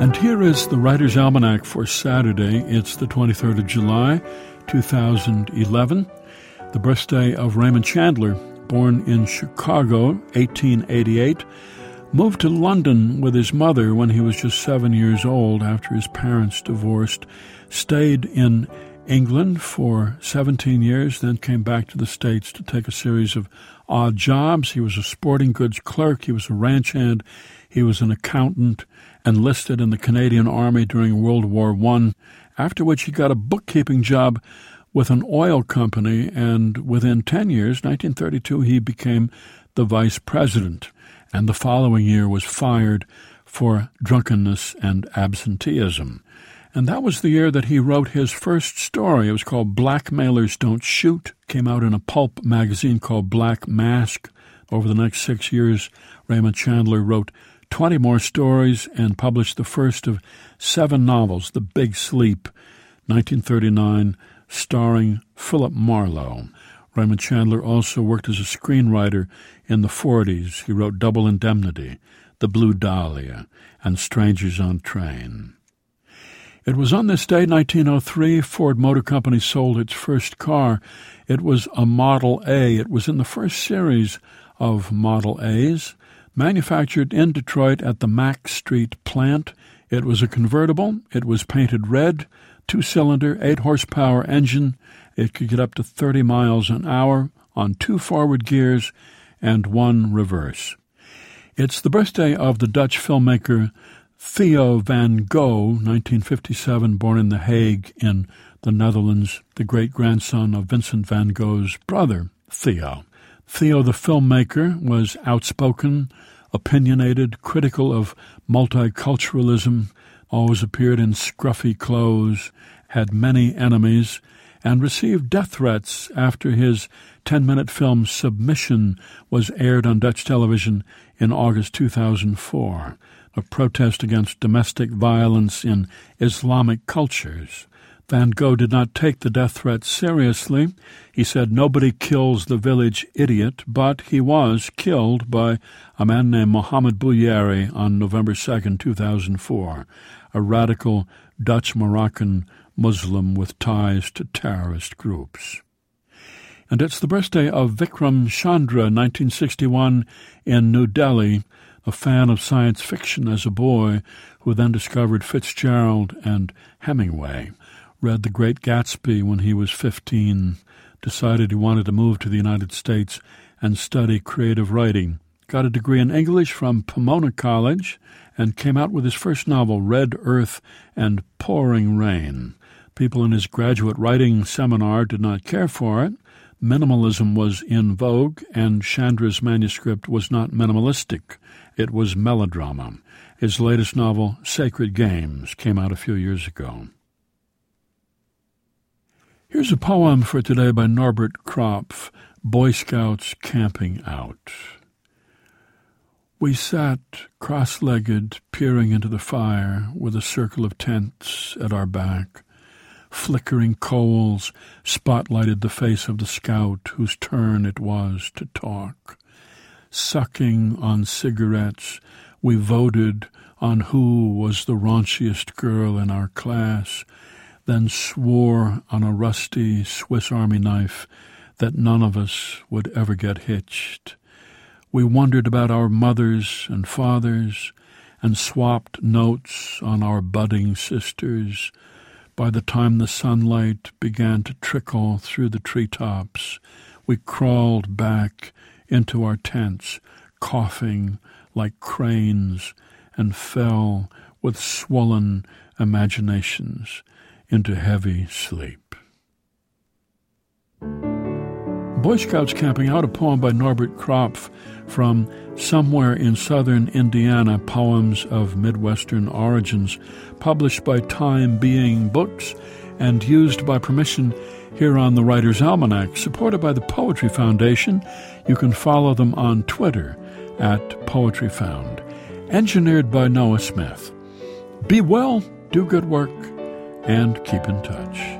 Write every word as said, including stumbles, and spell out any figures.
And here is the Writer's Almanac for Saturday. It's the twenty-third of July, two thousand eleven. The birthday of Raymond Chandler, born in Chicago, eighteen eighty-eight. Moved to London with his mother when he was just seven years old after his parents divorced. Stayed in England for seventeen years, then came back to the States to take a series of odd jobs. He was a sporting goods clerk. He was a ranch hand. He was an accountant, enlisted in the Canadian Army during World War One, after which he got a bookkeeping job with an oil company, and within ten years, nineteen thirty-two, he became the vice president, and the following year was fired for drunkenness and absenteeism. And that was the year that he wrote his first story. It was called Blackmailers Don't Shoot. Came out in a pulp magazine called Black Mask. Over the next six years, Raymond Chandler wrote twenty more stories and published the first of seven novels, The Big Sleep, nineteen thirty-nine, starring Philip Marlowe. Raymond Chandler also worked as a screenwriter in the forties. He wrote Double Indemnity, The Blue Dahlia, and Strangers on Train. It was on this day, nineteen oh three, Ford Motor Company sold its first car. It was a Model A. It was in the first series of Model A's, manufactured in Detroit at the Mack Street plant. It was a convertible. It was painted red, two-cylinder, eight-horsepower engine. It could get up to thirty miles an hour on two forward gears and one reverse. It's the birthday of the Dutch filmmaker Theo van Gogh, nineteen fifty-seven, born in The Hague in the Netherlands, the great-grandson of Vincent van Gogh's brother, Theo. Theo, the filmmaker, was outspoken, opinionated, critical of multiculturalism, always appeared in scruffy clothes, had many enemies, and received death threats after his ten-minute film Submission was aired on Dutch television in August two thousand four, a protest against domestic violence in Islamic cultures. Van Gogh did not take the death threat seriously. He said nobody kills the village idiot, but he was killed by a man named Mohammed Bouyeri on November second, two thousand four, a radical Dutch-Moroccan Muslim with ties to terrorist groups. And it's the birthday of Vikram Chandra, nineteen sixty-one, in New Delhi, a fan of science fiction as a boy who then discovered Fitzgerald and Hemingway. Read The Great Gatsby when he was fifteen, decided he wanted to move to the United States and study creative writing. Got a degree in English from Pomona College and came out with his first novel, Red Earth and Pouring Rain. People in his graduate writing seminar did not care for it. Minimalism was in vogue, and Chandra's manuscript was not minimalistic. It was melodrama. His latest novel, Sacred Games, came out a few years ago. Here's a poem for today by Norbert Kropf, Boy Scouts Camping Out. We sat cross-legged, peering into the fire with a circle of tents at our back. Flickering coals spotlighted the face of the scout whose turn it was to talk. Sucking on cigarettes, we voted on who was the raunchiest girl in our class, then swore on a rusty Swiss Army knife that none of us would ever get hitched. We wondered about our mothers and fathers and swapped notes on our budding sisters. By the time the sunlight began to trickle through the treetops, we crawled back into our tents, coughing like cranes, and fell with swollen imaginations into heavy sleep. Boy Scouts Camping Out, a poem by Norbert Kropf from Somewhere in Southern Indiana, Poems of Midwestern Origins, published by Time Being Books and used by permission here on the Writer's Almanac, supported by the Poetry Foundation. You can follow them on Twitter at Poetry Found. Engineered by Noah Smith. Be well, do good work, and keep in touch.